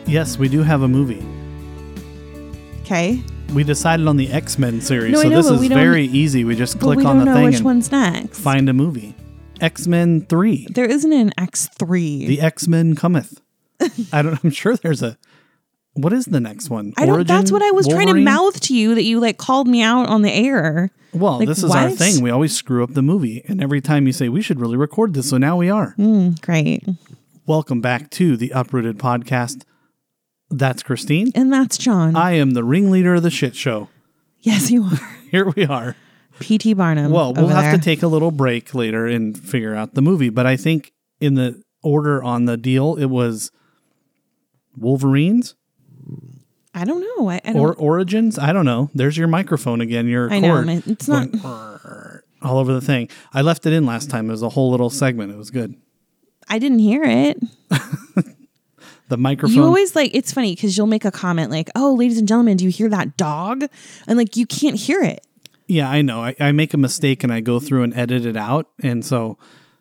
Yes, we do have a movie. Okay. We decided on the X-Men series, No, I so know, this but we is don't- very easy. We just click we on don't the know thing which and one's next. find a movie. X-Men 3. There isn't an X3. The X-Men cometh. I'm sure there's a... What is the next one? I don't. Origin? That's what I was trying to Wolverine? mouth to you, that you like called me out on the air. Well, Like, this is our what? thing. We always screw up the movie. And every time you say, we should really record this, so now we are. Great. Welcome back to the Uprooted Podcast. That's Christine. And that's John. I am the ringleader of the shit show. Yes, you are. Here we are. P.T. Barnum. Well, we'll over have there. to take a little break later and figure out the movie. But I think in the order on the deal, it was Wolverines I don't know. I don't. or Origins. I don't know. There's your microphone again. Your I know. cord It's not. going all over the thing. I left it in last time. It was a whole little segment. It was good. I didn't hear it. The microphone. You always like. It's funny because you'll make a comment like, "Oh, ladies and gentlemen, do you hear that dog?" And like you can't hear it. Yeah, I know. I make a mistake and I go through and edit it out. And so,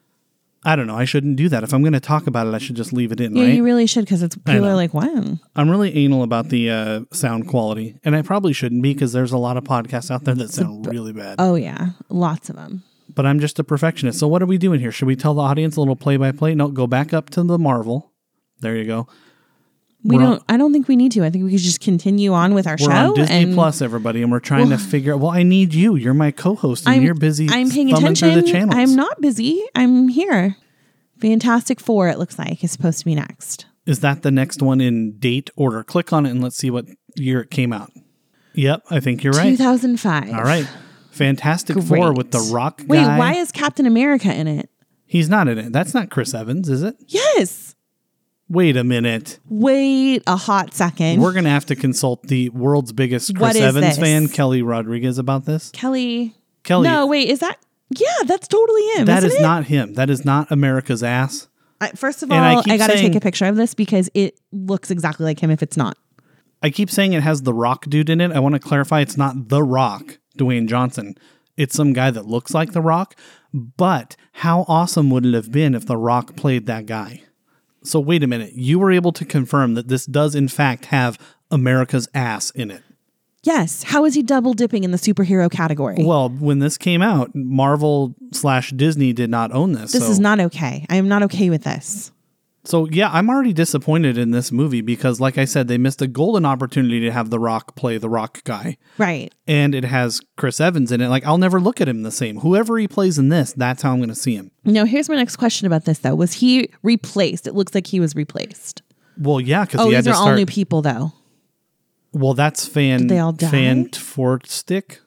I don't know. I shouldn't do that. If I'm going to talk about it, I should just leave it in, Yeah, right? you really should, because it's people know. are like, "Wow." I'm really anal about the sound quality. And I probably shouldn't be because there's a lot of podcasts out there that sound really bad. Oh yeah, lots of them. But I'm just a perfectionist. So what are we doing here? Should we tell the audience a little play-by-play? No, go back up to the Marvel. There you go. We We're don't. I don't think we need to. I think we could just continue on with our We're show. on Disney and Plus, everybody, and we're trying to figure out. Well, I need you. You're my co-host, and I'm- you're busy. I'm paying thumbing attention. through the channels. I'm not busy. I'm here. Fantastic Four, it looks like, is supposed to be next. Is that the next one in date order? Click on it and let's see what year it came out. Yep, I think you're right. 2005. All right. Fantastic Four with the Rock guy. Wait, why is Captain America in it? He's not in it. That's not Chris Evans, is it? Yes. Wait a minute. Wait a hot second. We're going to have to consult the world's biggest What Chris is Evans this? fan, Kelly Rodriguez, about this. Kelly. Kelly. Wait, is that? Yeah, that's totally him. That isn't is it? not him. That is not America's ass. First of And I all, keep I got to saying- take a picture of this because it looks exactly like him if it's not. I keep saying it has the Rock dude in it. I want to clarify it's not The Rock, Dwayne Johnson. It's some guy that looks like The Rock. But how awesome would it have been if The Rock played that guy? So wait a minute. You were able to confirm that this does in fact have America's ass in it. Yes. How is he double dipping in the superhero category? Well, when this came out, Marvel/Disney did not own this. This is not okay. I am not okay with this. So yeah, I'm already disappointed in this movie because, like I said, they missed a golden opportunity to have The Rock play the Rock guy. Right. And it has Chris Evans in it. Like, I'll never look at him the same. Whoever he plays in this, that's how I'm going to see him. Now, here's my next question about this, though. Was he replaced? It looks like he was replaced. Well, yeah, because Oh, he had these to are all start. new people, though. Well, that's Did they all die? Fantastic.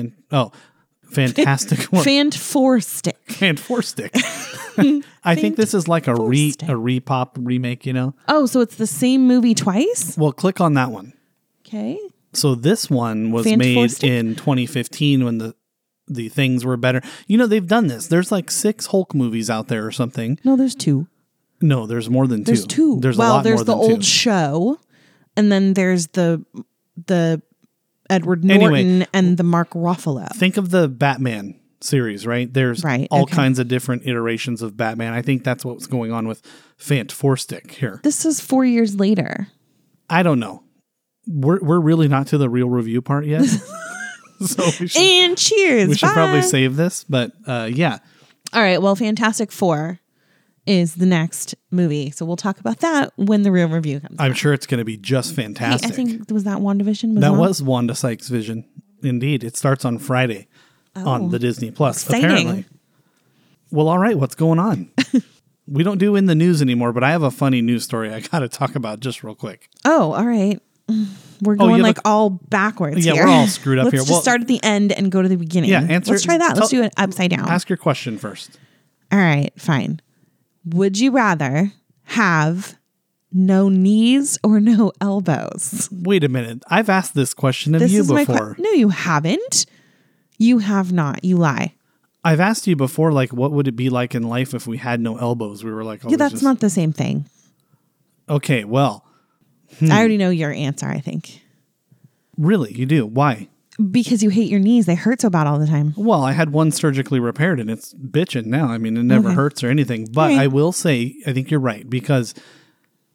Fant Four Stick. Fantastic. I think this is like a repop remake, you know? Oh, so it's the same movie twice? Well, click on that one. Okay. So this one was made Fantastic? in 2015 when the things were better. You know, they've done this. There's like 6 Hulk movies out there or something. No, there's 2. No, there's more than 2. There's 2. There's well, a lot there's more the than old 2. show, and then there's the Edward Anyway, Norton and the Mark Ruffalo. Think of the Batman series, right? There's Right, all okay. kinds of different iterations of Batman. I think that's what's going on with Fantastic here. This is 4 years later. I don't know. We're really not to the real review part yet. So And cheers. we should probably Bye. save this, but yeah. All right. Well, Fantastic Four is the next movie. So we'll talk about that when the real review comes I'm out. sure it's going to be just Hey, fantastic. I think, was that WandaVision? that was Wanda Sykes' vision. Indeed. It starts on Friday on the Disney Plus, exciting. apparently. Well, all right. What's going on? We don't do in the news anymore, but I have a funny news story I got to talk about just real quick. Oh, all right. We're you going have like all backwards Yeah, here. we're all screwed up Let's here. just Well- start at the end and go to the beginning. Yeah, answer. Let's try that. Let's do it upside down. Ask your question first. All right, fine. Would you rather have no knees or no elbows? Wait a minute. I've asked this question of This you is my before. No, you haven't. You have not. You lie. I've asked you before, like, what would it be like in life if we had no elbows? We were like, oh, Yeah, that's not the same thing. Okay, well, I already know your answer, I think. really, you do. Why? Because you hate your knees. They hurt so bad all the time. Well, I had one surgically repaired and it's bitching now. I mean, it never Okay. hurts or anything. But Right. I will say, I think you're right because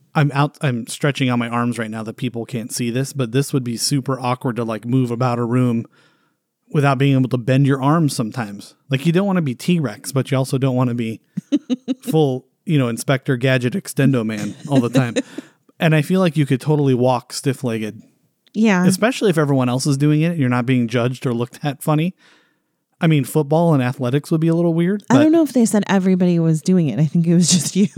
I'm stretching out my arms right now that people can't see this, but this would be super awkward to like move about a room without being able to bend your arms sometimes. Like you don't want to be T-Rex, but you also don't want to be full, Inspector Gadget Extendo Man all the time. And I feel like you could totally walk stiff-legged. Yeah. Especially if everyone else is doing it. You're not being judged or looked at funny. I mean, football and athletics would be a little weird. I don't know if they said everybody was doing it. I think it was just you.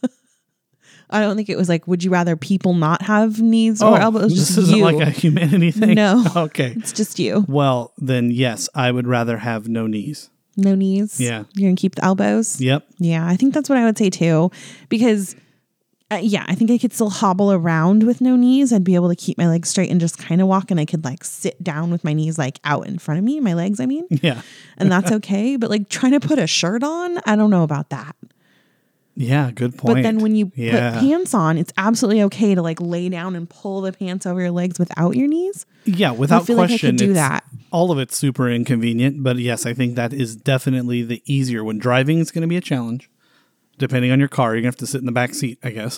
I don't think it was like, would you rather people not have knees or elbows? This just isn't you. like a humanity thing? No. Okay. It's just you. Well, then yes, I would rather have no knees. No knees? Yeah. You're going to keep the elbows? Yep. Yeah, I think that's what I would say too. Because, I think I could still hobble around with no knees. I'd be able to keep my legs straight and just kind of walk. And I could like sit down with my knees like out in front of me, my legs, I mean. Yeah. And that's okay. But like trying to put a shirt on, I don't know about that. Yeah, good point. But then when you put pants on, it's absolutely okay to like lay down and pull the pants over your legs without your knees. Yeah, without I feel question. Like I could do that. All of it's super inconvenient, but yes, I think that is definitely the easier. When driving is going to be a challenge. Depending on your car, you're going to have to sit in the back seat, I guess.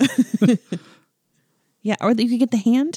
Yeah, or you could get the hand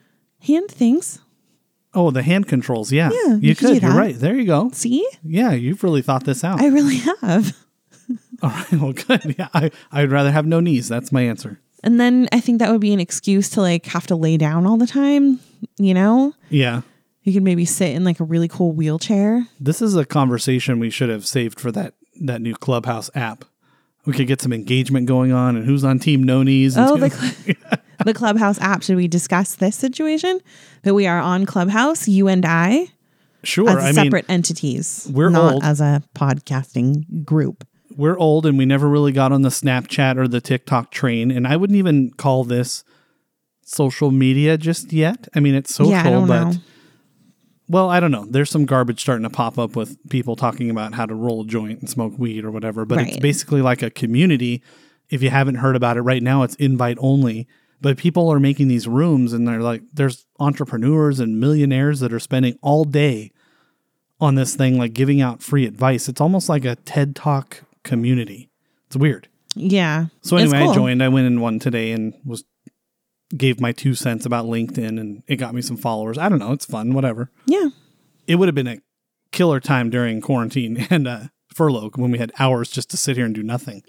things. Oh, the hand controls, yeah. Yeah, you could. do that. You're right. There you go. See? Yeah, you've really thought this out. I really have. All right, well, good. Yeah, I'd rather have no knees. That's my answer. And then I think that would be an excuse to like have to lay down all the time, Yeah. You could maybe sit in like a really cool wheelchair. This is a conversation we should have saved for that new Clubhouse app. We could get some engagement going on and who's on team no knees. Oh, the Clubhouse app. Should we discuss this situation? That we are on Clubhouse, you and I, sure. as separate entities. We're not old. as a podcasting group. We're old and we never really got on the Snapchat or the TikTok train. And I wouldn't even call this social media just yet. I mean, it's social, I don't know. Well, I don't know. There's some garbage starting to pop up with people talking about how to roll a joint and smoke weed or whatever. But It's basically like a community. If you haven't heard about it right now, it's invite only. But people are making these rooms and they're like, there's entrepreneurs and millionaires that are spending all day on this thing, like giving out free advice. It's almost like a TED Talk community. It's weird. Yeah. So anyway, cool. I joined. I went in one today and gave my 2 cents about LinkedIn and it got me some followers. I don't know. It's fun. Whatever. Yeah. It would have been a killer time during quarantine and furlough when we had hours just to sit here and do nothing.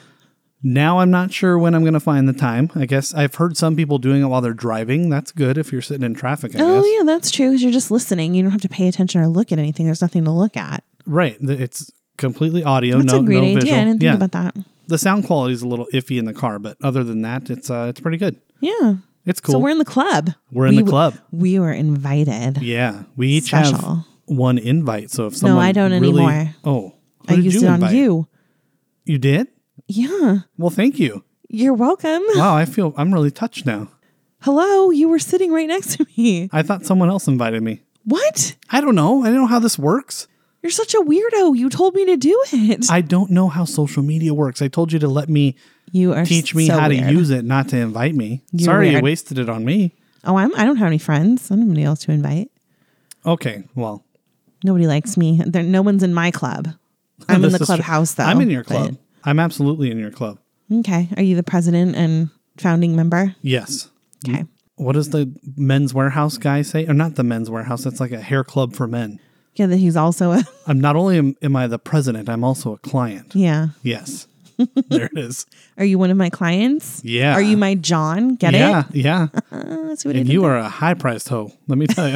Now I'm not sure when I'm going to find the time. I guess I've heard some people doing it while they're driving. That's good if you're sitting in traffic, I guess. Yeah, that's true. Because you're just listening. You don't have to pay attention or look at anything. There's nothing to look at. Right. It's completely audio. That's a great idea. visual. I didn't think about that. The sound quality is a little iffy in the car, but other than that, it's pretty good. Yeah. It's cool. So we're in the club. We're in the club. We were invited. Yeah. We each have one invite. So if someone No, I don't anymore. Oh. I used it on you. You did? Yeah. Well, thank you. You're welcome. Wow, I'm really touched now. Hello, you were sitting right next to me. I thought someone else invited me. What? I don't know. I don't know how this works. You're such a weirdo. You told me to do it. I don't know how social media works. I told you to let me teach me how to use it, not to invite me. Sorry you wasted it on me. Oh, I don't have any friends. I don't have anybody else to invite. Okay, well. Nobody likes me. No one's in my club. I'm in the clubhouse, though. I'm in your club. I'm absolutely in your club. Okay. Are you the president and founding member? Yes. Okay. What does the Men's Warehouse guy say? Or not the Men's Warehouse. It's like a hair club for men. Yeah, that he's also a... I'm not only am I the president, I'm also a client. Yeah. Yes. There it is. Are you one of my clients? Yeah. Are you my John? Get it? Yeah. That's what and you are a high-priced hoe, let me tell you.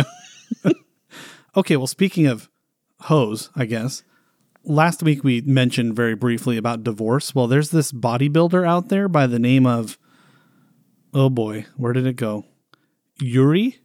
Okay, well, speaking of hoes, I guess, last week we mentioned very briefly about divorce. Well, there's this bodybuilder out there by the name of, oh boy, where did it go? Yuri,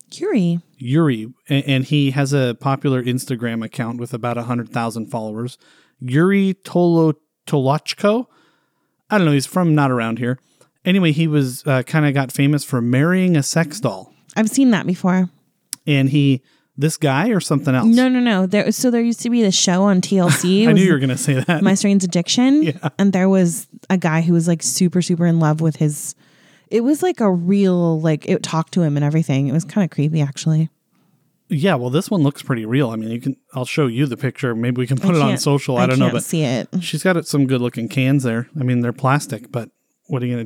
and he has a popular Instagram account with about 100,000 followers. Yuri Tolochko. I don't know. He's from not around here. Anyway, he was kind of got famous for marrying a sex doll. I've seen that before. And this guy or something else? No. There used to be this show on TLC. I knew you were going to say that. My Strange Addiction. Yeah. And there was a guy who was like super, super in love with his... It was like a real, like it talked to him and everything. It was kind of creepy, actually. Yeah, well, this one looks pretty real. I mean, I'll show you the picture. Maybe we can put it on social. I don't know, but see it. She's got some good looking cans there. I mean, they're plastic, but what are you going to do?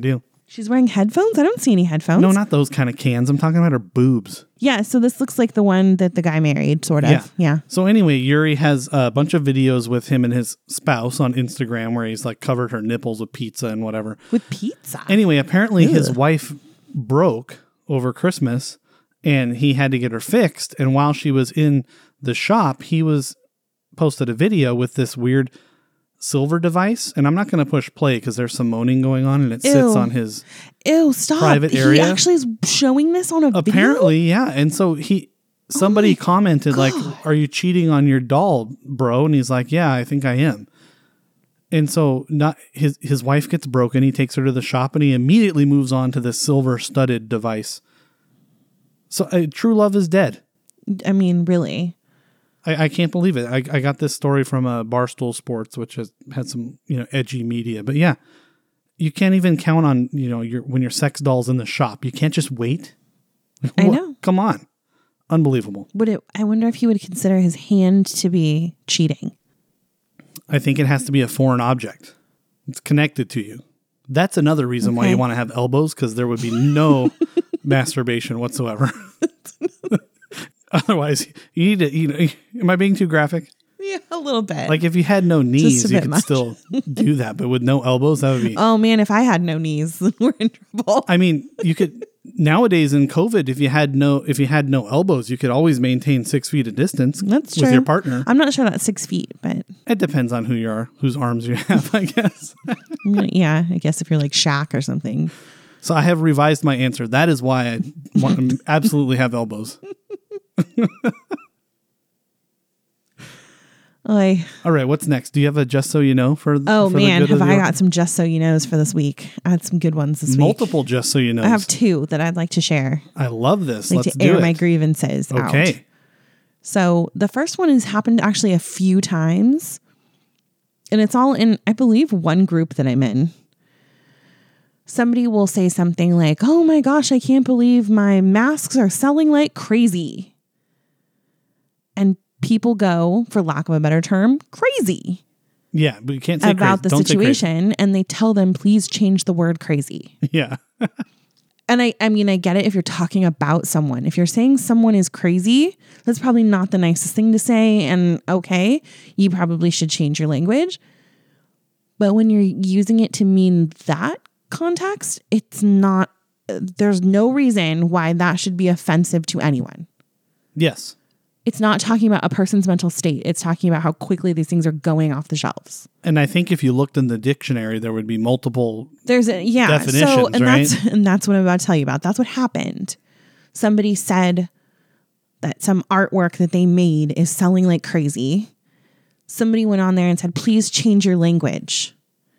She's wearing headphones? I don't see any headphones. No, not those kind of cans. I'm talking about her boobs. Yeah, so this looks like the one that the guy married, sort of. Yeah. So anyway, Yuri has a bunch of videos with him and his spouse on Instagram where he's like covered her nipples with pizza and whatever. With pizza? Anyway, apparently his wife broke over Christmas and he had to get her fixed. And while she was in the shop, he posted a video with this weird silver device, and I'm not going to push play because there's some moaning going on, and it sits on his stop private area. He actually is showing this on a video? Apparently, yeah. And so somebody commented like, "Are you cheating on your doll, bro?" And he's like, "Yeah, I think I am." And so not his wife gets broken. He takes her to the shop, and he immediately moves on to this silver studded device. So true love is dead. I mean, really. I can't believe it. I got this story from Barstool Sports, which has had some edgy media. But yeah, you can't even count on when your sex doll's in the shop. You can't just wait. I know. Come on, unbelievable. I wonder if he would consider his hand to be cheating. I think it has to be a foreign object. It's connected to you. That's another reason why you want to have elbows, because there would be no masturbation whatsoever. Otherwise, you need to, am I being too graphic? Yeah, a little bit. Like if you had no knees, you could still do that. But with no elbows, that would be... Oh man, if I had no knees, then we're in trouble. I mean, you could... Nowadays in COVID, if you had no elbows, you could always maintain 6 feet of distance with your partner. I'm not sure that's 6 feet, but... It depends on who you are, whose arms you have, I guess. Yeah, I guess if you're like Shaq or something. So I have revised my answer. That is why I want to absolutely have elbows. All right, what's next? Do you have a just so you know for? Oh man, have I got some just so you knows for this week? I had some good ones this week. Multiple just so you knows. I have 2 that I'd like to share. I love this. Let's do it. Air my grievances out. Okay. So the first one has happened actually a few times, and it's all in, I believe, one group that I'm in. Somebody will say something like, "Oh my gosh, I can't believe my masks are selling like crazy." And people go, for lack of a better term, crazy. Yeah, but you can't say about crazy. The situation, and they tell them, please change the word crazy. Yeah. And I mean, I get it if you're talking about someone. If you're saying someone is crazy, that's probably not the nicest thing to say. And okay, you probably should change your language. But when you're using it to mean that context, it's not, there's no reason why that should be offensive to anyone. Yes. It's not talking about a person's mental state. It's talking about how quickly these things are going off the shelves. And I think if you looked in the dictionary, there would be multiple definitions, so, and right? That's what I'm about to tell you about. That's what happened. Somebody said that some artwork that they made is selling like crazy. Somebody went on there and said, please change your language.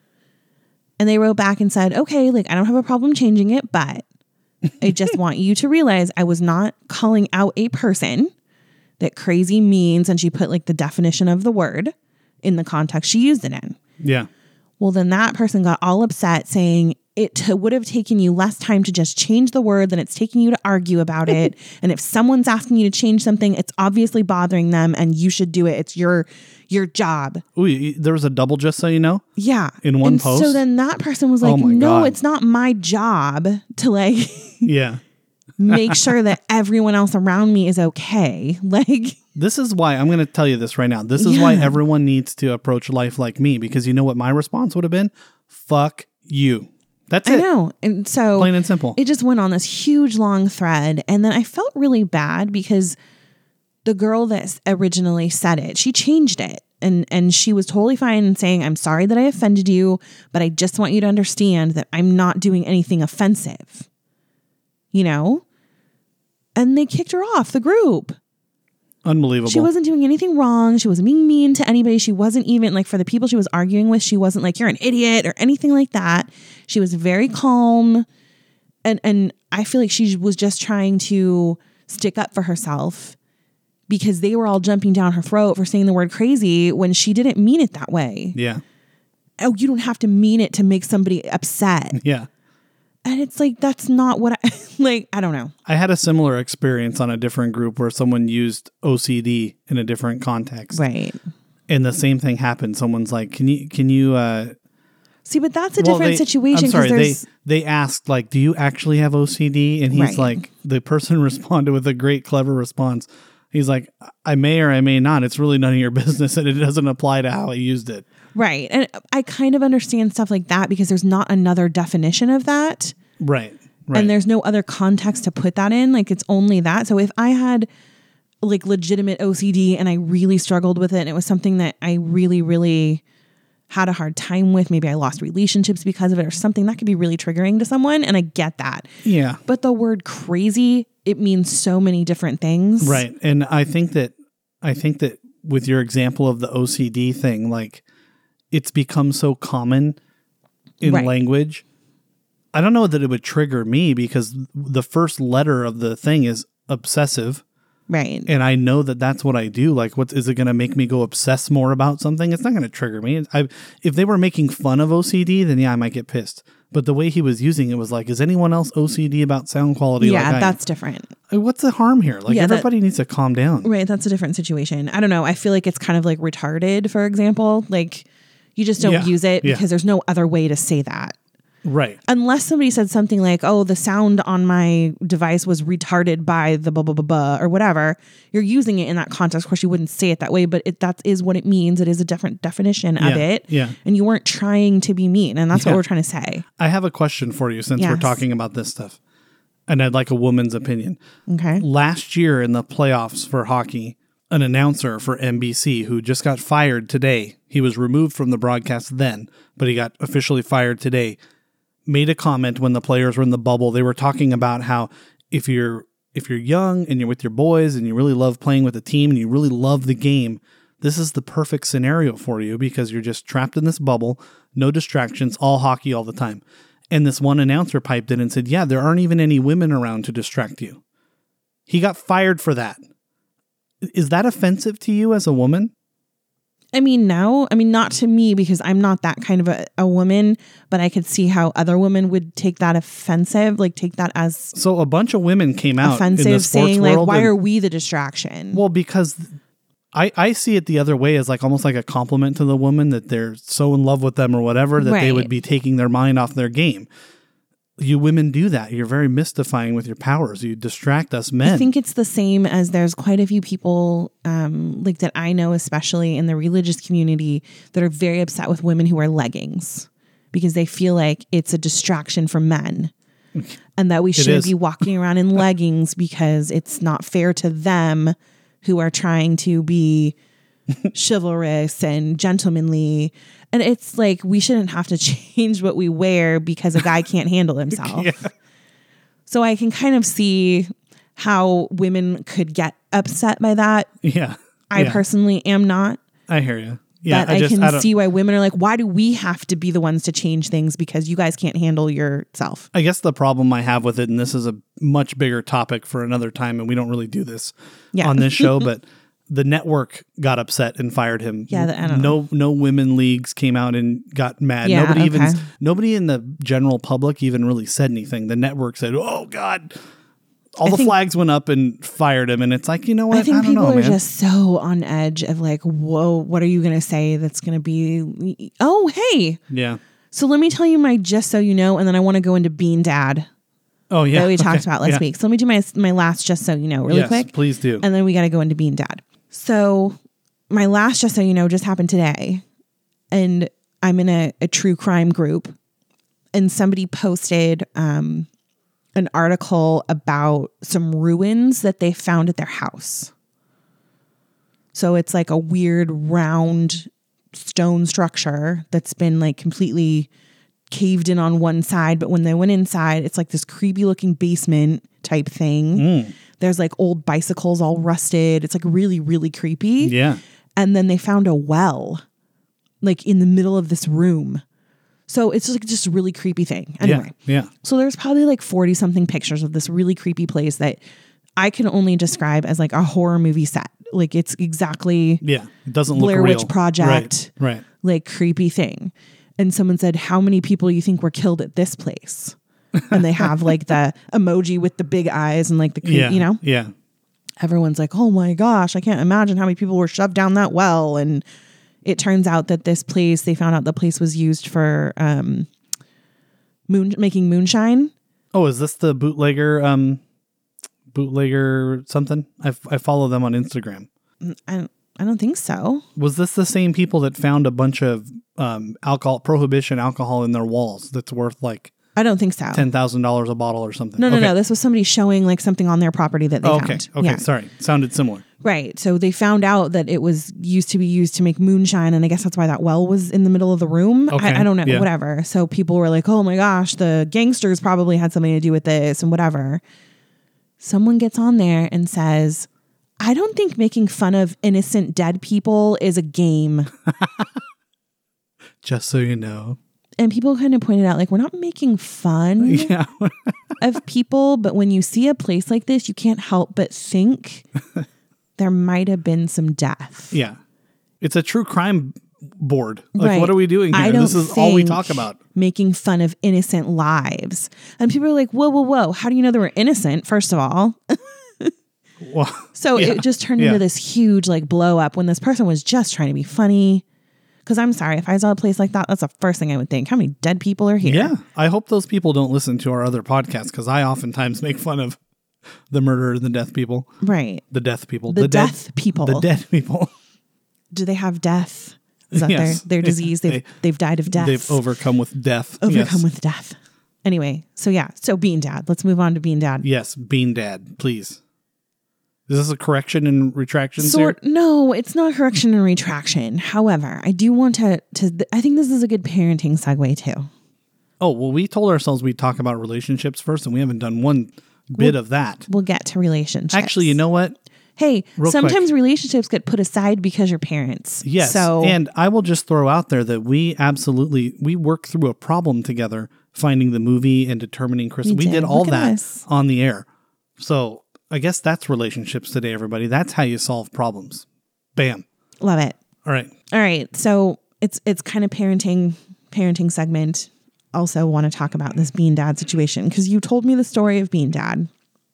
And they wrote back and said, okay, like I don't have a problem changing it, but I just want you to realize I was not calling out a person. That crazy means, and she put like the definition of the word in the context she used it in. Yeah. Well, then that person got all upset saying it would have taken you less time to just change the word than it's taking you to argue about it. And if someone's asking you to change something, it's obviously bothering them and you should do it. It's your job. Ooh, there was a double just so you know? Yeah. In one post? So then that person was like, no, it's not my job to like... Yeah. make sure that everyone else around me is okay. Like, this is why I'm going to tell you this right now. This is why everyone needs to approach life like me, because you know what my response would have been? Fuck you. That's it. I know. And so plain and simple. It just went on this huge long thread. And then I felt really bad because the girl that originally said it, she changed it. And she was totally fine in saying, I'm sorry that I offended you, but I just want you to understand that I'm not doing anything offensive. You know? And they kicked her off the group. Unbelievable. She wasn't doing anything wrong. She wasn't being mean to anybody. She wasn't even like, for the people she was arguing with, she wasn't like, you're an idiot or anything like that. She was very calm. And I feel like she was just trying to stick up for herself because they were all jumping down her throat for saying the word crazy when she didn't mean it that way. Yeah. Oh, you don't have to mean it to make somebody upset. Yeah. And it's like, that's not what I, like, I don't know. I had a similar experience on a different group where someone used OCD in a different context. Right. And the same thing happened. Someone's like, can you See, but that's a different situation. I'm sorry. There's, They asked, like, do you actually have OCD? And he's Right. like, the person responded with a great, clever response. He's like, I may or I may not. It's really none of your business, and it doesn't apply to how I used it. right. And I kind of understand stuff like that because there's not another definition of that. Right. Right. And there's no other context to put that in. Like, it's only that. So if I had like legitimate OCD and I really struggled with it and it was something that I really, really had a hard time with, maybe I lost relationships because of it or something, that could be really triggering to someone. And I get that. Yeah. But the word crazy, it means so many different things. Right. And I think that with your example of the OCD thing, like, it's become so common in Right. language. I don't know that it would trigger me because the first letter of the thing is obsessive. Right. And I know that that's what I do. Like, what is it going to make me go obsess more about something? It's not going to trigger me. If they were making fun of OCD, then yeah, I might get pissed. But the way he was using it was like, is anyone else OCD about sound quality? Yeah, like I am? that's different. What's the harm here? Like, Yeah, everybody needs to calm down. Right. That's a different situation. I don't know. I feel like it's kind of like retarded, for example. Like, you just don't Yeah, use it yeah. because there's no other way to say that. Right. Unless somebody said something like, oh, the sound on my device was retarded by the blah, blah, blah, blah, or whatever. You're using it in that context. Of course, you wouldn't say it that way, but that is what it means. It is a different definition of Yeah, it. yeah. And you weren't trying to be mean. And that's Yeah. what we're trying to say. I have a question for you since we're Yes. talking about this stuff. And I'd like a woman's opinion. Okay. Last year in the playoffs for hockey, an announcer for NBC who just got fired today, he was removed from the broadcast then, but he got officially fired today, made a comment when the players were in the bubble. They were talking about how if you're young and you're with your boys and you really love playing with the team and you really love the game, this is the perfect scenario for you because you're just trapped in this bubble, no distractions, all hockey all the time. And this one announcer piped in and said, yeah, there aren't even any women around to distract you. He got fired for that. Is that offensive to you as a woman? I mean, no. I mean, not to me because I'm not that kind of a woman, but I could see how other women would take that offensive, like take that as So a bunch of women came out in the offensive, sports saying like, world why and- are we the distraction? Well, because I see it the other way as like almost like a compliment to the woman that they're so in love with them or whatever that they Right. would be taking their mind off their game. You women do that. You're very mystifying with your powers. You distract us men. I think it's the same as there's quite a few people like that I know, especially in the religious community, that are very upset with women who wear leggings because they feel like it's a distraction from men and that we shouldn't is. be walking around in leggings because it's not fair to them who are trying to be chivalrous and gentlemanly. And it's like, we shouldn't have to change what we wear because a guy can't handle himself. Yeah. So I can kind of see how women could get upset by that. Yeah. I Yeah. personally am not. I hear you. Yeah. But I don't- can see why women are like, why do we have to be the ones to change things because you guys can't handle yourself? I guess the problem I have with it, and this is a much bigger topic for another time, and we don't really do this Yeah. on this show, but the network got upset and fired him. Yeah, I don't know. No women leagues came out and got mad. Yeah, Nobody okay. nobody in the general public even really said anything. The network said, "Oh God." All the think- flags went up and fired him, and it's like, you know what? I think don't people know, are man. just so on edge of like, whoa, what are you going to say that's going to be, oh, hey. Yeah. So let me tell you my just so you know, and then I want to go into Bean Dad Oh yeah. that we Okay. talked about last Yeah. week. So let me do my last just so you know really Yes, quick. please do. And then we got to go into Bean Dad. So my last just so you know just happened today. And I'm in a true crime group. And somebody posted an article about some ruins that they found at their house. So it's like a weird round stone structure that's been like completely caved in on one side. But when they went inside, it's like this creepy looking basement type thing. There's like old bicycles all rusted. It's like really, really creepy. Yeah. And then they found a well like in the middle of this room. So it's like just a really creepy thing. Anyway. Yeah. So there's probably like 40 something pictures of this really creepy place that I can only describe as like a horror movie set. Like it's exactly Yeah. It doesn't look Blair real. Witch Project. Right. like creepy thing. And someone said, how many people you think were killed at this place? And they have like the emoji with the big eyes and like the, Yeah. you know, Yeah. everyone's like, oh my gosh, I can't imagine how many people were shoved down that well. And it turns out that this place, they found out the place was used for making moonshine. Oh, is this the bootlegger something? I follow them on Instagram. I don't think so. Was this the same people that found a bunch of prohibition alcohol in their walls that's worth like I don't think so. $10,000 a bottle or something? No. This was somebody showing like something on their property that they found. Okay. Yeah. Sorry. Sounded similar. Right. So they found out that it was used to make moonshine. And I guess that's why that well was in the middle of the room. Okay. I don't know. Yeah. Whatever. So people were like, oh my gosh, the gangsters probably had something to do with this and whatever. Someone gets on there and says, I don't think making fun of innocent dead people is a game. Just so you know. And people kind of pointed out, like, we're not making fun Yeah. of people, but when you see a place like this, you can't help but think there might have been some death. Yeah. It's a true crime board. Like, Right. What are we doing here? This is all we talk about. Making fun of innocent lives. And people are like, whoa. How do you know they were innocent, first of all? Well, So yeah. it just turned into this huge like blow up when this person was just trying to be funny. Because I'm sorry, if I saw a place like that, that's the first thing I would think. How many dead people are here? Yeah. I hope those people don't listen to our other podcasts because I oftentimes make fun of the murder and the death people. Right. The death people. The death people. The dead people. Do they have death? Is that Yes. their disease? They've died of death. They've overcome with death. Overcome Yes. with death. Anyway, so yeah. So Bean Dad. Let's move on to Bean Dad. Yes. Bean Dad, please. Is this a correction and retraction here? No, it's not correction and retraction. However, I do want to I think this is a good parenting segue too. Oh, well, we told ourselves we'd talk about relationships first, and we haven't done one bit of that. We'll get to relationships. Actually, you know what? Hey, Real sometimes quick. relationships get put aside because you're parents. Yes. So, And I will just throw out there that we worked through a problem together, finding the movie and determining Chris. We did all Look at that us. on the air. So I guess that's relationships today, everybody. That's how you solve problems. Bam. love it. All right. All right. So it's kind of parenting segment. Also want to talk about this Bean Dad situation because you told me the story of Bean Dad.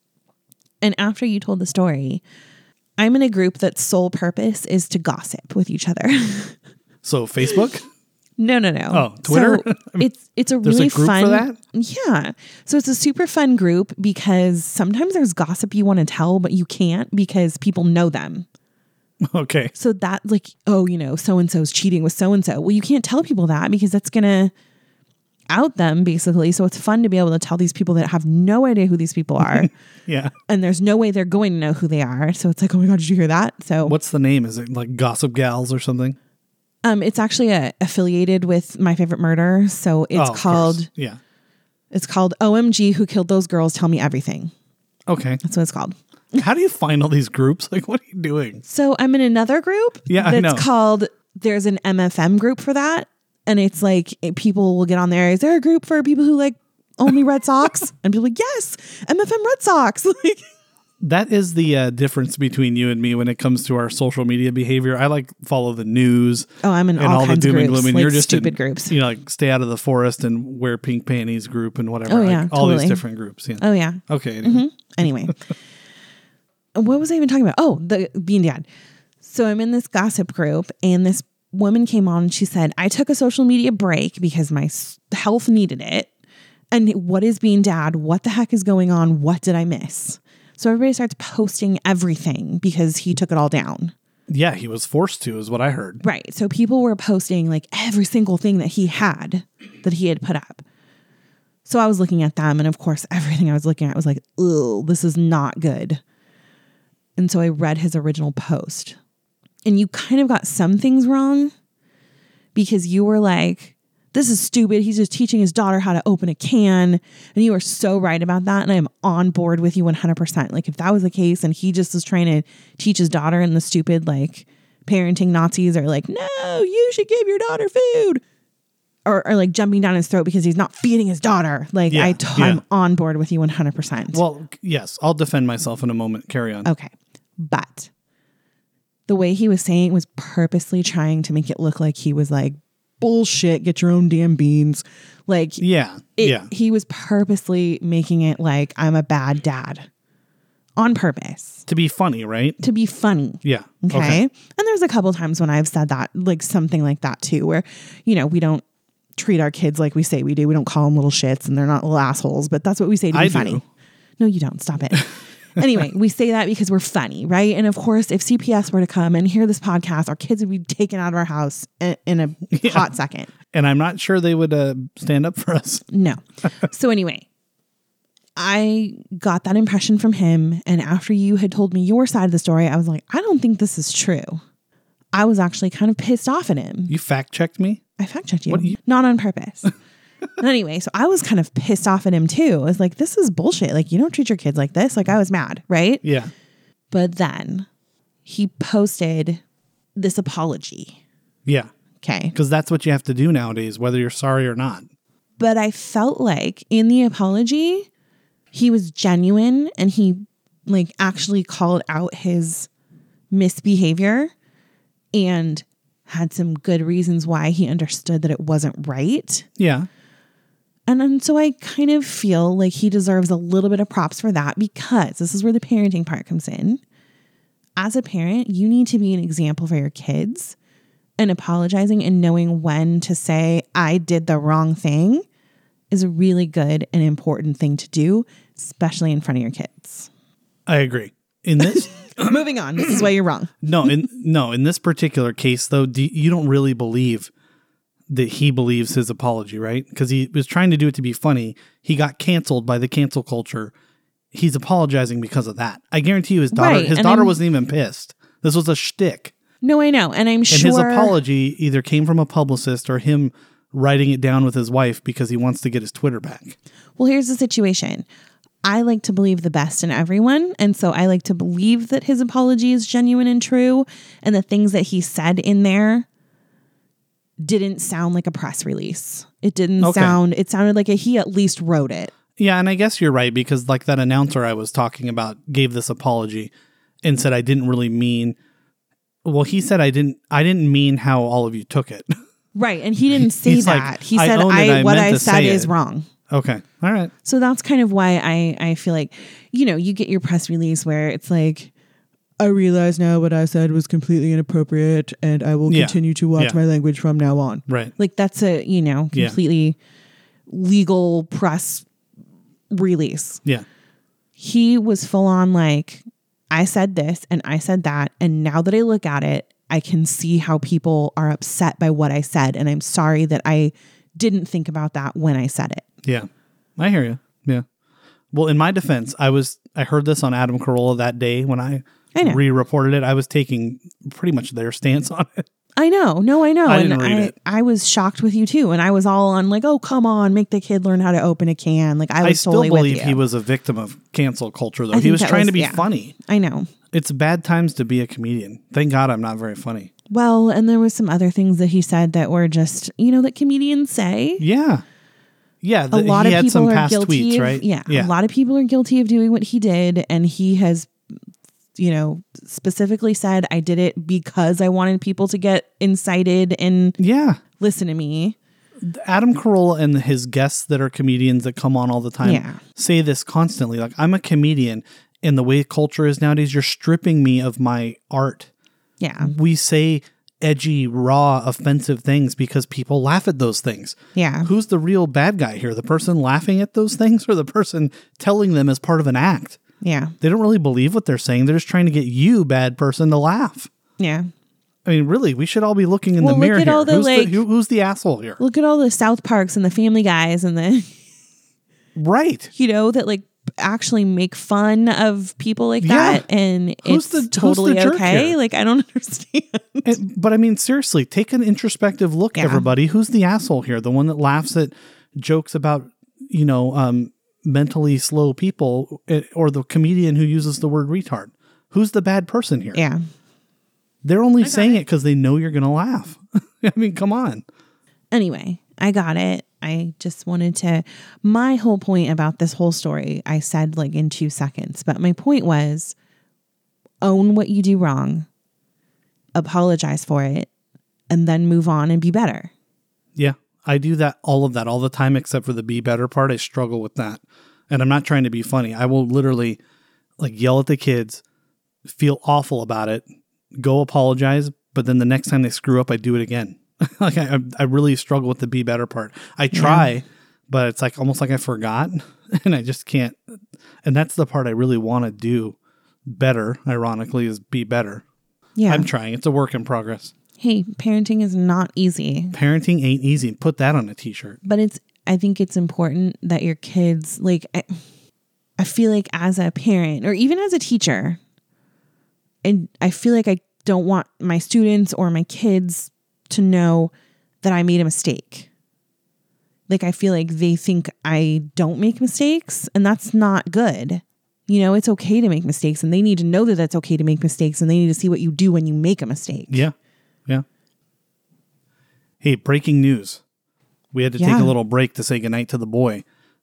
And after you told the story, I'm in a group that's sole purpose is to gossip with each other. So Facebook? No. Oh, Twitter? So it's a There's really a group fun for that? Yeah. So it's a super fun group because sometimes there's gossip you want to tell, but you can't because people know them. Okay. So that like, oh, so-and-so's cheating with so-and-so. Well, you can't tell people that because that's going to out them basically. So it's fun to be able to tell these people that have no idea who these people are. Yeah. And there's no way they're going to know who they are. So it's like, oh my God, did you hear that? So What's the name? Is it like Gossip Gals or something? it's actually affiliated with My Favorite Murder. So it's Of called course. Yeah. It's called OMG Who Killed Those Girls Tell Me Everything. Okay. That's what it's called. How do you find all these groups? Like, what are you doing? So I'm in another group Yeah, I know. that's called, there's an MFM group for that. And it's like people will get on there. Is there a group for people who like only Red Sox? And people are like, yes, MFM Red Sox. Like, That is the difference between you and me when it comes to our social media behavior. I like follow the news. oh, I'm in and all all the kinds of doom and groups, gloom, and like you're just stupid in, groups. You know, like stay out of the forest and wear pink panties group and whatever. Oh, like, yeah, all these totally. different groups. Yeah. Oh, yeah. Okay. Anyway. Anyway, what was I even talking about? Oh, the Bean Dad. So I'm in this gossip group and this woman came on and she said, I took a social media break because my health needed it. And what is Bean Dad? What the heck is going on? What did I miss? So everybody starts posting everything because he took it all down. Yeah, he was forced to, is what I heard. Right. So people were posting like every single thing that he had put up. So I was looking at them and of course everything I was looking at was like, oh, this is not good. And so I read his original post. And you kind of got some things wrong because you were like, this is stupid. He's just teaching his daughter how to open a can. And you are so right about that. And I am on board with you 100%. Like if that was the case and he just was trying to teach his daughter and the stupid like parenting Nazis are like, no, you should give your daughter food. Or like jumping down his throat because he's not feeding his daughter. Like Yeah, I'm on board with you 100%. Well, yes, I'll defend myself in a moment. Carry on. Okay. But the way he was saying it was purposely trying to make it look like he was like, bullshit, get your own damn beans. Like, Yeah. he was purposely making it like I'm a bad dad on purpose To be funny, right? to be funny. Yeah. Okay. And there's a couple times when I've said that, like something like that too, where, we don't treat our kids like we say we do. We don't call them little shits and they're not little assholes, but that's what we say to be funny. do. No, you don't. Stop it. Anyway, we say that because we're funny, right? And of course, if CPS were to come and hear this podcast, our kids would be taken out of our house in a hot second. And I'm not sure they would stand up for us. No. So anyway, I got that impression from him. And after you had told me your side of the story, I was like, I don't think this is true. I was actually kind of pissed off at him. You fact checked me? I fact checked you. Not on purpose. Anyway, so I was kind of pissed off at him too. I was like, this is bullshit. Like, you don't treat your kids like this. Like, I was mad, right? Yeah. But then he posted this apology. Yeah. Okay. Because that's what you have to do nowadays, whether you're sorry or not. But I felt like in the apology, he was genuine and he like actually called out his misbehavior and had some good reasons why he understood that it wasn't right. Yeah. And so I kind of feel like he deserves a little bit of props for that, because this is where the parenting part comes in. As a parent, you need to be an example for your kids, and apologizing and knowing when to say, I did the wrong thing, is a really good and important thing to do, especially in front of your kids. I agree. In this, Moving on. This is why you're wrong. in this particular case, though, you don't really believe that he believes his apology, right? Because he was trying to do it to be funny. He got canceled by the cancel culture. He's apologizing because of that. I guarantee you his daughter, Right, his and daughter I'm- wasn't even pissed. This was a shtick. No, I know. And I'm And sure his apology either came from a publicist or him writing it down with his wife because he wants to get his Twitter back. Well, here's the situation. I like to believe the best in everyone. And so I like to believe that his apology is genuine and true. And the things that he said in there didn't sound like a press release. It didn't it sounded like he at least wrote it. Yeah, and I guess you're right, because like that announcer I was talking about gave this apology and said I didn't really mean, well, he said I didn't mean how all of you took it. Right. And he didn't say He's like, that. He I said own it, what meant I to said say is it. wrong. Okay. All right. So that's kind of why I feel like, you get your press release where it's like, I realize now what I said was completely inappropriate and I will continue to watch my language from now on. Right. Like that's a, completely legal press release. Yeah. He was full on like, I said this and I said that. And now that I look at it, I can see how people are upset by what I said. And I'm sorry that I didn't think about that when I said it. Yeah. I hear you. Yeah. Well, in my defense, I heard this on Adam Carolla that day when I know. re-reported it. I was taking pretty much their stance on it. I know. No, I know. I and didn't read it. I was shocked with you too. And I was all on like, oh, come on, make the kid learn how to open a can. Like I was still totally believe with you. he was a victim of cancel culture, though. I He think was that trying was- to be yeah. funny. I know. It's bad times to be a comedian. Thank God I'm not very funny. Well, and there was some other things that he said that were just, that comedians say. Yeah. Yeah. A lot he of had people some are past guilty tweets, of, right? yeah, a lot of people are guilty of doing what he did. And he has, specifically said, I did it because I wanted people to get incited and listen to me. Adam Carolla and his guests that are comedians that come on all the time say this constantly. Like, I'm a comedian, and the way culture is nowadays, you're stripping me of my art. Yeah. We say edgy, raw, offensive things because people laugh at those things. Yeah. Who's the real bad guy here? The person laughing at those things or the person telling them as part of an act? Yeah. They don't really believe what they're saying. They're just trying to get you, bad person, to laugh. Yeah. I mean, really, we should all be looking in the Well, mirror look at here. all the, Who's the asshole here? Look at all the South Parks and the Family Guys and the, Right. that like actually make fun of people like that. And Who's it's the totally jerk okay. here? Like, I don't understand. But I mean, seriously, take an introspective look, everybody. Who's the asshole here? The one that laughs at jokes about, mentally slow people, or the comedian who uses the word retard? Who's the bad person here? Yeah. They're only saying it because they know you're going to laugh. I mean, come on. Anyway, I got it. I just wanted to, my whole point about this whole story, I said like in 2 seconds, but my point was own what you do wrong, apologize for it, and then move on and be better. Yeah, I do all of that all the time, except for the be better part. I struggle with that. And I'm not trying to be funny. I will literally like yell at the kids, feel awful about it, go apologize, but then the next time they screw up, I do it again. Like I really struggle with the be better part. I try, but it's like almost like I forgot and I just can't. And that's the part I really want to do better, ironically, is be better. Yeah. I'm trying. It's a work in progress. Hey, parenting is not easy. Parenting ain't easy. Put that on a t-shirt. But I think it's important that your kids, like, I feel like as a parent or even as a teacher, and I feel like I don't want my students or my kids to know that I made a mistake. Like, I feel like they think I don't make mistakes, and that's not good. You know, it's okay to make mistakes, and they need to know that that's okay to make mistakes, and they need to see what you do when you make a mistake. Yeah. Yeah. Hey, breaking news. We had to take a little break to say goodnight to the boy.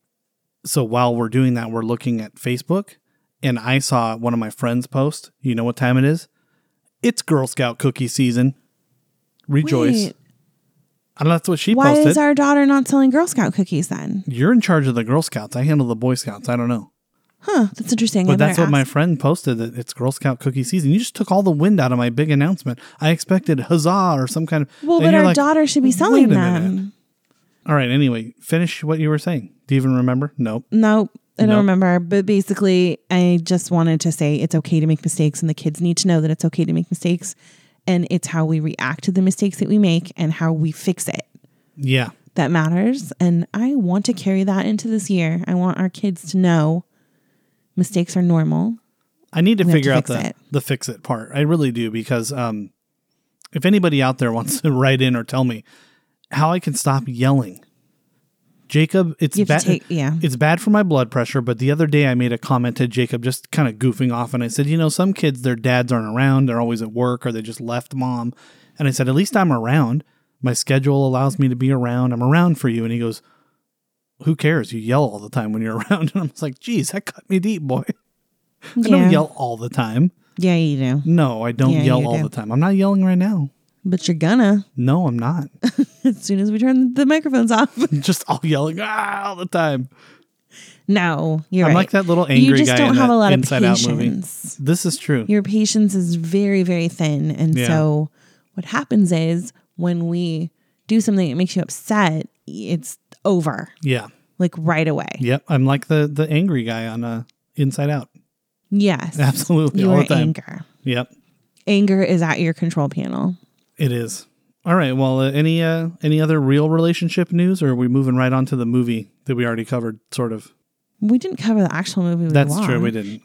So while we're doing that, we're looking at Facebook, and I saw one of my friends post. You know what time it is? It's Girl Scout cookie season. Rejoice. Wait, I don't know, that's what she why posted. is our daughter not selling Girl Scout cookies then? You're in charge of the Girl Scouts. I handle the Boy Scouts. I don't know. Huh, that's interesting. But that's what my friend posted, that it's Girl Scout cookie season. You just took all the wind out of my big announcement. I expected huzzah or some kind of... Well, and but you're our like, daughter should be "Wait selling a them. minute." All right, anyway, finish what you were saying. Do you even remember? Nope. Nope, I don't Nope. remember. But basically, I just wanted to say it's okay to make mistakes, and the kids need to know that it's okay to make mistakes. And it's how we react to the mistakes that we make and how we fix it Yeah. that matters. And I want to carry that into this year. I want our kids to know mistakes are normal. I need to We have figure to out fix it. the fix it part. I really do, because if anybody out there wants to write in or tell me how I can stop yelling. Jacob, it's You have bad. to take, It's bad for my blood pressure, but the other day I made a comment to Jacob, just kind of goofing off, and I said, you know, some kids, their dads aren't around, they're always at work, or they just left mom. And I said, at least I'm around. My schedule allows me to be around. I'm around for you. And he goes, who cares? You yell all the time when you're around. And I was like, geez, that cut me deep, boy. I don't yell all the time. Yeah, you do. No, I don't Yeah, yell you all do. the time. I'm not yelling right now. But you're gonna No, I'm not. as soon as we turn the microphones off. Just all yelling all the time. No, you're I'm right. like that little angry You just guy don't in have that a lot of Inside Out movie. patience. This is true. Your patience is very, very thin. And Yeah. so what happens is when we do something that makes you upset, it's over Yeah. like right away. Yep. I'm like the angry guy on Inside Out. Yes. Absolutely. You all are the time. anger. Yep. Anger is at your control panel. It is. All right. Well, any other real relationship news, or are we moving right on to the movie that we already covered, sort of? We didn't cover the actual movie. That's true. We didn't.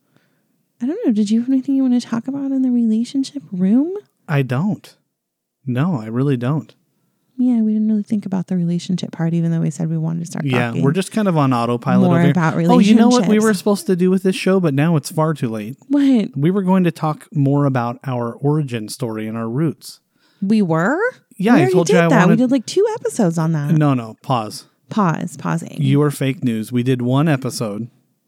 I don't know. Did you have anything you want to talk about in the relationship room? I don't. No, I really don't. Yeah, we didn't really think about the relationship part, even though we said we wanted to start Yeah, talking. we're just kind of on autopilot more over here. about Oh, you know what we relationships. were supposed to do with this show, but now it's far too late. What? We were going to talk more about our origin story and our roots. We were? Yeah, we I already told did you I that. wanted... We did like 2 episodes on that. No, pause. Pausing. You are fake news. We did 1 episode.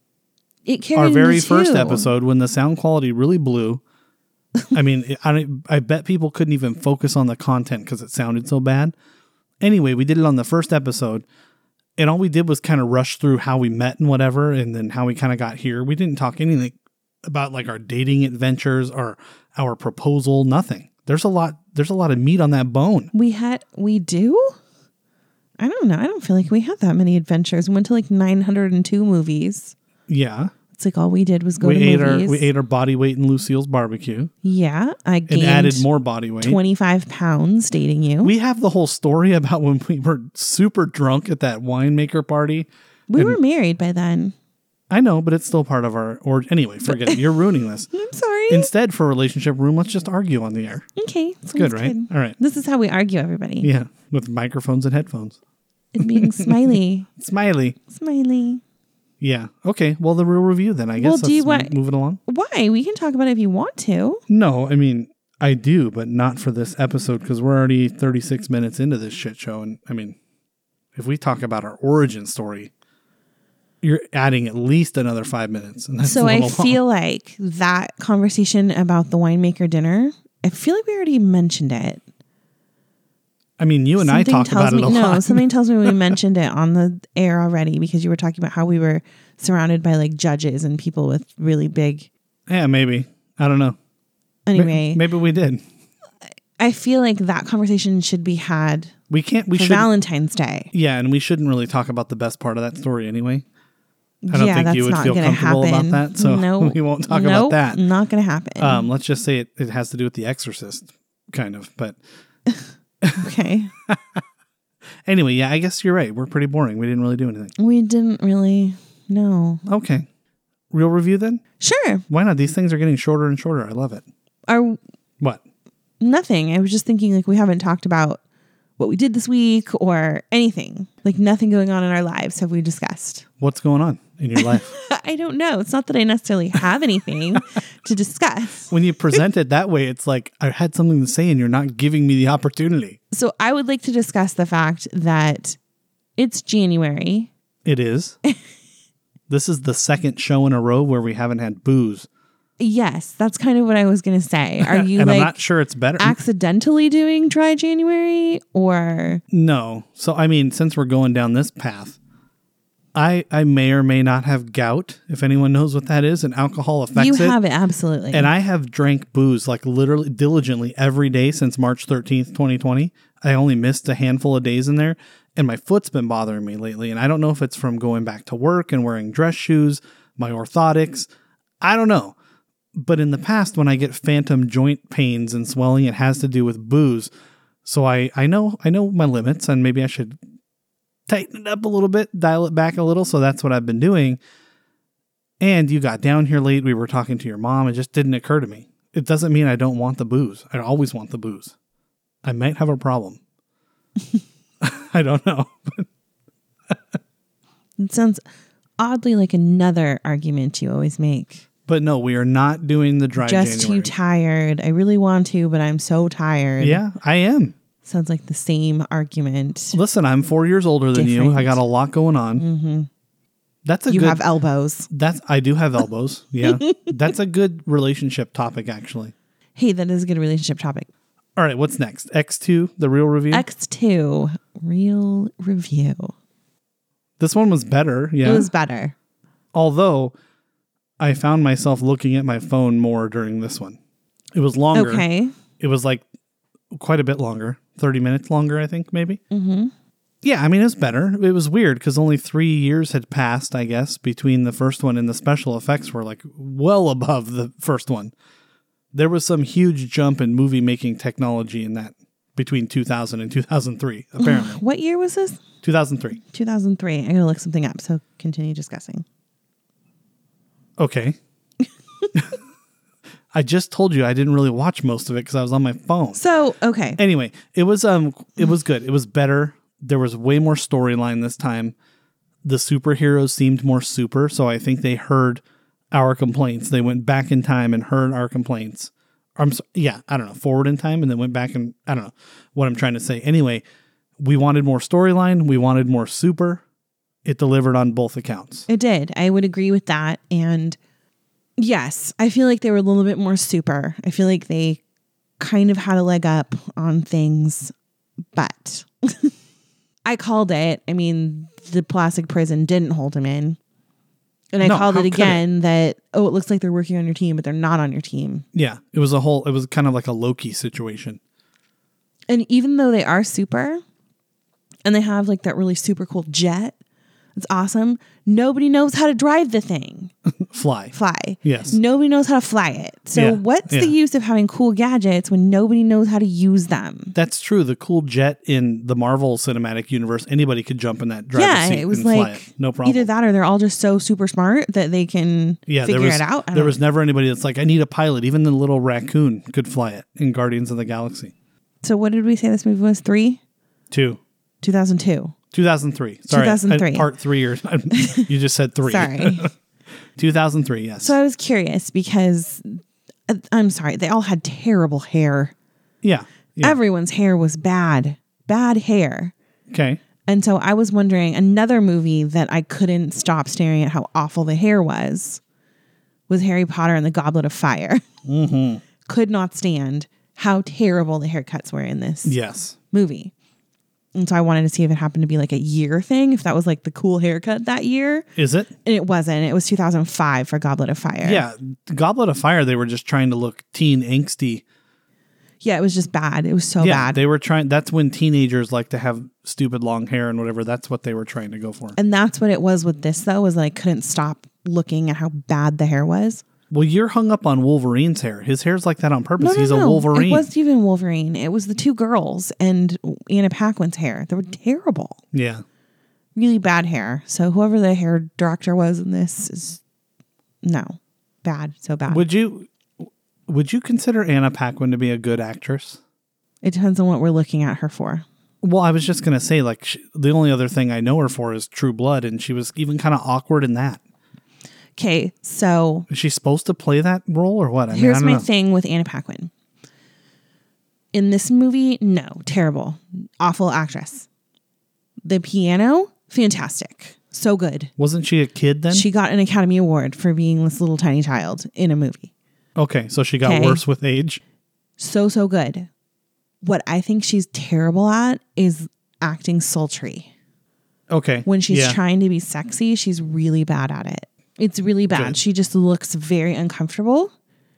It carried Our very into first 2. episode, when the sound quality really blew. I mean, I bet people couldn't even focus on the content because it sounded so bad. Anyway, we did it on the first episode, and all we did was kind of rush through how we met and whatever, and then how we kind of got here. We didn't talk anything about like our dating adventures or our proposal, nothing. There's a lot of meat on that bone. We do? I don't know. I don't feel like we had that many adventures. We went to like 902 movies. Yeah. It's like all we did was go We to movies. ate our body weight in Lucille's barbecue Yeah. I and gained added more body weight. 25 pounds dating you. We have the whole story about when we were super drunk at that winemaker party. We were married by then. I know, but it's still part of our... Or anyway, forget it. You're ruining this. I'm sorry. Instead, for relationship room, let's just argue on the air. Okay. It's good, right? All right. This is how we argue, everybody. Yeah, with microphones and headphones. And being smiley. Smiley. Smiley. Yeah. Okay. Well, the real review then, I guess. Well, do you Let's want- move it along. Why? We can talk about it if you want to. No, I mean, I do, but not for this episode because we're already 36 minutes into this shit show. And I mean, if we talk about our origin story, you're adding at least another 5 minutes. And that's So a I little long. feel like that conversation about the winemaker dinner, I feel like we already mentioned it. I mean, you and I talked about it a lot. No, something tells me we mentioned it on the air already because you were talking about how we were surrounded by like judges and people with really big. Yeah, maybe. I don't know. Anyway, Maybe we did. I feel like that conversation should be had We for Valentine's Day. Yeah, and we shouldn't really talk about the best part of that story anyway. I don't think that's you would not feel gonna comfortable happen. about that, so we won't talk about that. Not going to happen. Let's just say it has to do with The Exorcist, kind of. But Okay. anyway, yeah, I guess you're right. We're pretty boring. We didn't really do anything. We didn't really know. Okay. Real review then? Sure. Why not? These things are getting shorter and shorter. I love it. What? Nothing. I was just thinking like we haven't talked about what we did this week or anything. Like nothing going on in our lives have we discussed. What's going on in your life? I don't know. It's not that I necessarily have anything to discuss. When you present it that way, it's like I had something to say and you're not giving me the opportunity. So I would like to discuss the fact that it's January. It is. This is the second show in a row where we haven't had booze. Yes, that's kind of what I was going to say. Are you and like I'm not sure it's better. accidentally doing dry January or? No. So, I mean, since we're going down this path, I may or may not have gout, if anyone knows what that is, and alcohol affects it. You have it, absolutely. And I have drank booze like literally diligently every day since March 13th, 2020. I only missed a handful of days in there, and my foot's been bothering me lately. And I don't know if it's from going back to work and wearing dress shoes, my orthotics. I don't know. But in the past, when I get phantom joint pains and swelling, it has to do with booze. So I know my limits, and maybe I should tighten it up a little bit, dial it back a little. So that's what I've been doing. And you got down here late. We were talking to your mom. It just didn't occur to me. It doesn't mean I don't want the booze. I always want the booze. I might have a problem. I don't know. It sounds oddly like another argument you always make. But no, we are not doing the dry Just January. too tired. I really want to, but I'm so tired. Yeah, I am. Sounds like the same argument. Listen, I'm 4 years older than you. I got a lot going on. Mm-hmm. That's a You good, have elbows. I do have elbows. Yeah. That's a good relationship topic, actually. Hey, that is a good relationship topic. All right, what's next? X2, the real review? X2, real review. This one was better. Yeah. It was better. Although I found myself looking at my phone more during this one. It was longer. Okay. It was like quite a bit longer. 30 minutes longer, I think, maybe. Mm-hmm. Yeah, I mean, it was better. It was weird because only 3 years had passed, I guess, between the first one, and the special effects were like well above the first one. There was some huge jump in movie making technology in that between 2000 and 2003, apparently. What year was this? 2003. 2003. I'm going to look something up, so continue discussing. Okay. I just told you I didn't really watch most of it because I was on my phone. So, okay. Anyway, it was good. It was better. There was way more storyline this time. The superheroes seemed more super, so I think they heard our complaints. They went back in time and heard our complaints. I don't know, forward in time and then went back and I don't know what I'm trying to say. Anyway, we wanted more storyline. We wanted more super. It delivered on both accounts. It did. I would agree with that. And yes, I feel like they were a little bit more super. I feel like they kind of had a leg up on things, but I called it. I mean, the plastic prison didn't hold him in. And I called it again that, it looks like they're working on your team, but they're not on your team. Yeah, it was kind of like a Loki situation. And even though they are super and they have like that really super cool jet, it's awesome. Nobody knows how to drive the thing. Fly. Yes. Nobody knows how to fly it. So what's the use of having cool gadgets when nobody knows how to use them? That's true. The cool jet in the Marvel Cinematic Universe, anybody could jump in that driver's seat it was and like fly it. No problem. Either that or they're all just so super smart that they can figure it out. There was never anybody that's like, I need a pilot. Even the little raccoon could fly it in Guardians of the Galaxy. So what did we say this movie was? 3? 2. 2002. 2003. Sorry. 2003. Part 3 years. You just said 3. Sorry. 2003, yes. So I was curious because, I'm sorry, they all had terrible hair. Yeah. Everyone's hair was bad. Bad hair. Okay. And so I was wondering, another movie that I couldn't stop staring at how awful the hair was Harry Potter and the Goblet of Fire. Mm-hmm. Could not stand how terrible the haircuts were in this yes. movie. And so I wanted to see if it happened to be like a year thing, if that was like the cool haircut that year. Is it? And it wasn't. It was 2005 for Goblet of Fire. Yeah. Goblet of Fire, they were just trying to look teen angsty. Yeah, it was just bad. It was so bad. They were trying. That's when teenagers like to have stupid long hair and whatever. That's what they were trying to go for. And that's what it was with this, though, was that I couldn't stop looking at how bad the hair was. Well, you're hung up on Wolverine's hair. His hair's like that on purpose. No, He's a Wolverine. It wasn't even Wolverine. It was the two girls and Anna Paquin's hair. They were terrible. Yeah. Really bad hair. So whoever the hair director was in this is bad. So bad. Would you consider Anna Paquin to be a good actress? It depends on what we're looking at her for. Well, I was just going to say, like, the only other thing I know her for is True Blood, and she was even kind of awkward in that. Okay, so Is she supposed to play that role or what? here's I don't my know. thing with Anna Paquin. In this movie, no, terrible, awful actress. The piano, fantastic, so good. Wasn't she a kid then? She got an Academy Award for being this little tiny child in a movie. Okay, so she got Okay. worse with age. So good. What I think she's terrible at is acting sultry. Okay. When she's yeah. trying to be sexy, she's really bad at it. It's really bad. Good. She just looks very uncomfortable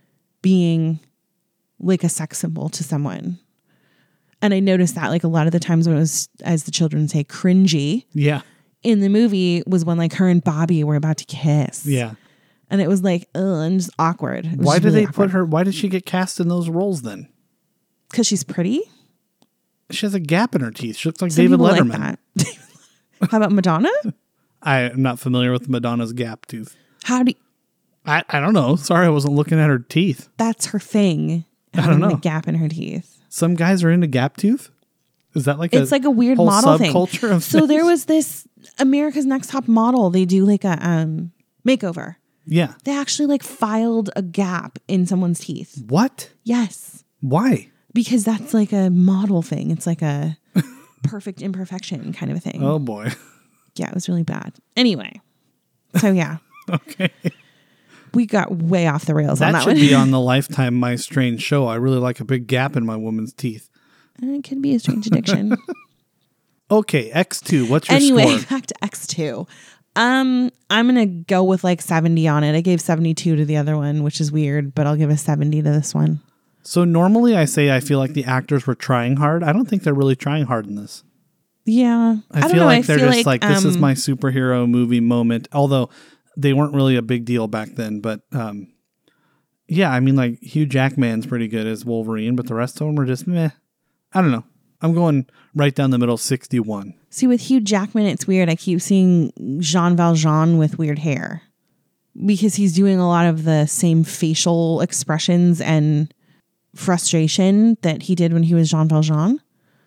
being like a sex symbol to someone. And I noticed that like a lot of the times when it was, as the children say, cringy Yeah. in the movie was when like her and Bobby were about to kiss. Yeah. And it was like, ugh, and just awkward. It was Why just did really they put her? Why did she get cast in those roles then? Because she's pretty. She has a gap in her teeth. She looks like Some David people Letterman. like that. How about Madonna? I'm not familiar with Madonna's gap tooth. How do you, I don't know. Sorry, I wasn't looking at her teeth. that's her thing. I don't Having know. the gap in her teeth. Some guys are into gap tooth. Is that like It's like a weird whole model thing. subculture of So there things? was this America's Next Top Model. They do like a makeover. Yeah. They actually like filed a gap in someone's teeth. What? Yes. Why? Because that's like a model thing. It's like a perfect imperfection kind of a thing. Oh boy. Yeah, it was really bad. Anyway. So yeah. Okay. We got way off the rails on That that should one. be on the Lifetime My Strange Show. I really like a big gap in my woman's teeth. It could be a strange addiction. Okay, X2. What's your Anyway, score? back to X2. I'm gonna go with like 70 on it. I gave 72 to the other one, which is weird, but I'll give a 70 to this one. So normally I say I feel like the actors were trying hard. I don't think they're really trying hard in this. Yeah, I don't feel know. like they're just like, this is um, my superhero movie moment. Although they weren't really a big deal back then. But yeah, I mean, like Hugh Jackman's pretty good as Wolverine, but the rest of them are just meh. I don't know. I'm going right down the middle, 61. See, with Hugh Jackman, it's weird. I keep seeing Jean Valjean with weird hair because he's doing a lot of the same facial expressions and frustration that he did when he was Jean Valjean.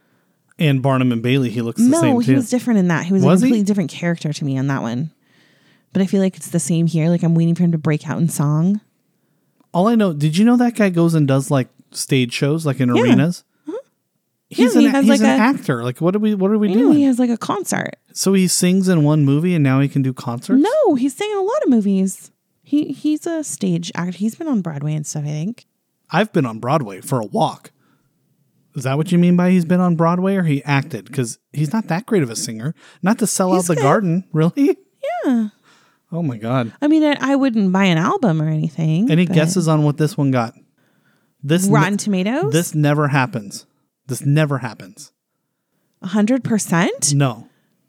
And Barnum and Bailey, he looks the same No, too. he was different in that. He was Was a he? completely different character to me on that one. But I feel like it's the same here. Like I'm waiting for him to break out in song. All I know, did you know that guy goes and does like stage shows, like in Yeah. arenas? He's, Yeah, he an, has he's like an a- actor. Like, what are we You know, doing? he has like a concert. So he sings in one movie and now he can do concerts? No, he's singing a lot of movies. He's a stage actor. He's been on Broadway and stuff, I think. I've been on Broadway for a walk. Is that what you mean by he's been on Broadway or he acted? Because he's not that great of a singer. Not to sell He's out the good. garden, really? Yeah. Oh my God. I mean, I wouldn't buy an album or anything. Any but guesses on what this one got? This Rotten Tomatoes? This never happens. This never happens. 100%? No.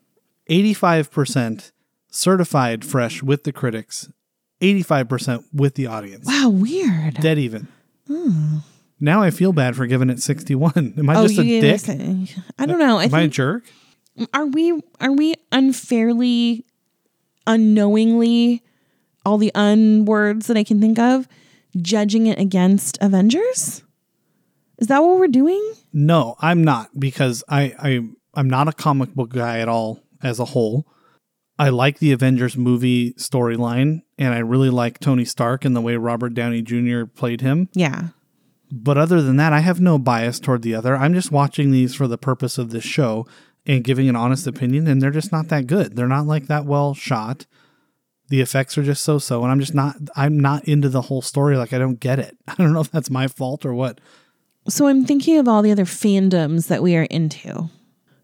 85% certified fresh with the critics. 85% with the audience. Wow, weird. Dead even. Now I feel bad for giving it 61. Am I Oh, just a gave dick? us I don't know. I Am I a think jerk? are we unfairly, unknowingly, all the words that I can think of, judging it against Avengers? Is that what we're doing? No, I'm not, because I'm not a comic book guy at all as a whole. I like the Avengers movie storyline, and I really like Tony Stark and the way Robert Downey Jr. played him. Yeah. But other than that, I have no bias toward the other. I'm just watching these for the purpose of this show and giving an honest opinion, and they're just not that good. They're not like that well shot. The effects are just so-so, and I'm not into the whole story. Like, I don't get it. I don't know if that's my fault or what. So I'm thinking of all the other fandoms that we are into.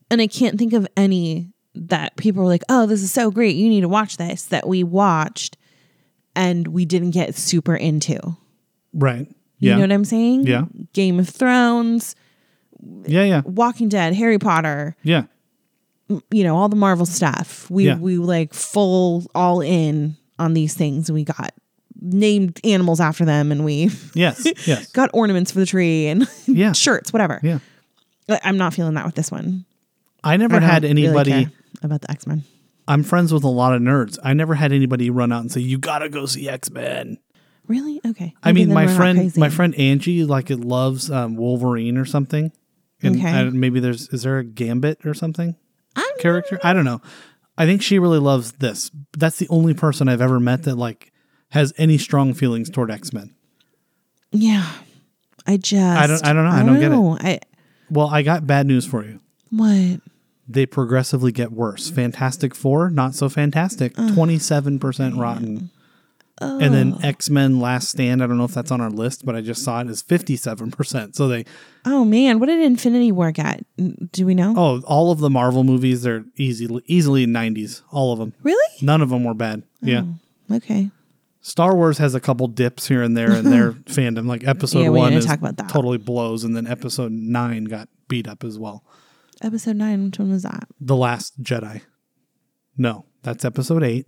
And I can't think of any that people were like, oh, this is so great, you need to watch this, that we watched and we didn't get super into. Right. You Yeah. know what I'm saying? Yeah. Game of Thrones, Yeah. Walking Dead, Harry Potter, Yeah. you know, all the Marvel stuff. We Yeah. like full all in on these things. We got named animals after them, and we Yes. Yes. got ornaments for the tree and Yeah. shirts, whatever. Yeah. I'm not feeling that with this one. I never I don't had really anybody. care about the X-Men. I'm friends with a lot of nerds. I never had anybody run out and say, "You gotta go see X-Men." Really? Okay. I Maybe mean, then my we're not friend, crazy. my friend Angie, like it loves Wolverine or something. And Okay. maybe is there a Gambit or something I character? I don't know. I think she really loves this. That's the only person I've ever met that like has any strong feelings toward X-Men. Yeah. I don't know. I don't get it. it. Well, I got bad news for you. What? They progressively get worse. Fantastic Four, not so fantastic. 27% rotten. And then X-Men Last Stand, I don't know if that's on our list, but I just saw it as 57%. So they, Oh man, what did Infinity War get? Do we know? all of the Marvel movies, they're easily 90s. All of them. Really? None of them were bad. Yeah. Okay. Star Wars has a couple dips here and there in their fandom. Like episode Yeah, we 1 didn't is talk about that. totally blows, and then episode 9 got beat up as well. Episode 9, which one was that? The Last Jedi. No, that's episode 8.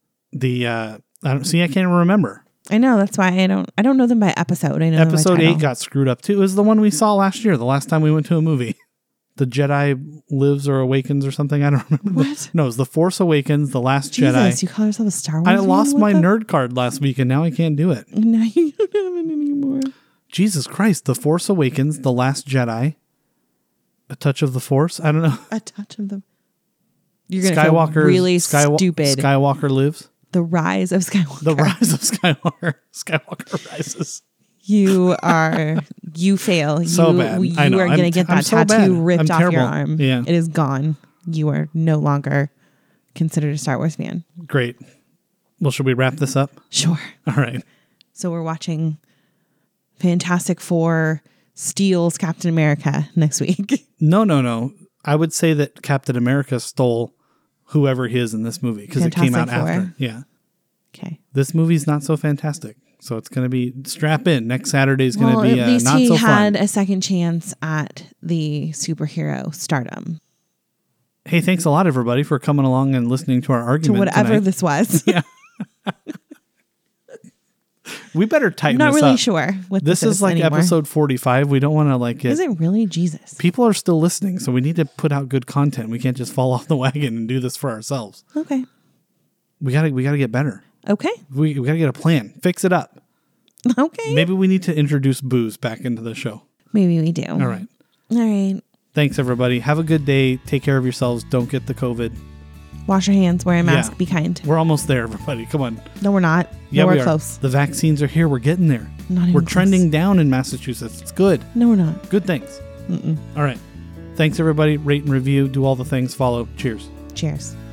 I can't even remember. I know, that's why I don't know them by episode. I know them by Episode title. 8 got screwed up too. It was the one we saw last year, the last time we went to a movie. The Jedi Lives or Awakens or something. I don't remember. What? No, it was The Force Awakens, The Last Jesus, Jedi. you call yourself a Star Wars I fan? lost What my the- nerd card last week and now I can't do it. Now you don't have it anymore. Jesus Christ. The Force Awakens, The Last Jedi, A Touch of the Force. I don't know. A touch of the... You're going to feel really stupid. Skywalker Lives. The Rise of Skywalker. The Rise of Skywalker. Skywalker Rises. You fail. So you, bad. You I know. are going to get I'm that so bad. tattoo ripped I'm off your terrible. arm. Yeah. It is gone. You are no longer considered a Star Wars fan. Great. Well, should we wrap this up? Sure. All right. So we're watching Fantastic Four steals Captain America next week. No. I would say that Captain America stole whoever he is in this movie because it came out Fantastic Four. after. Yeah. Okay. This movie's not so fantastic. So it's going to be strap in. Next Saturday's going to be at least not he so had fun. a second chance at the superhero stardom. Hey, thanks a lot, everybody, for coming along and listening to our To argument whatever tonight. this was. Yeah. We better I'm tighten not this really up. sure what This is like anymore. episode 45. We don't want to like Is it. it really? Jesus. People are still listening, so we need to put out good content. We can't just fall off the wagon and do this for ourselves. Okay. We gotta get better. Okay. We gotta get a plan. Fix it up. Okay. Maybe we need to introduce booze back into the show. Maybe we do. All right. All right. Thanks, everybody. Have a good day. Take care of yourselves. Don't get the COVID. Wash your hands. Wear a mask. Yeah. Be kind. We're almost there, everybody. Come on. No, we're not. Yeah, no, we we're are. close. The vaccines are here. We're getting there. Not even We're close. trending down in Massachusetts. It's good. No, we're not. Good things. All right. Thanks, everybody. Rate and review. Do all the things. Follow. Cheers. Cheers.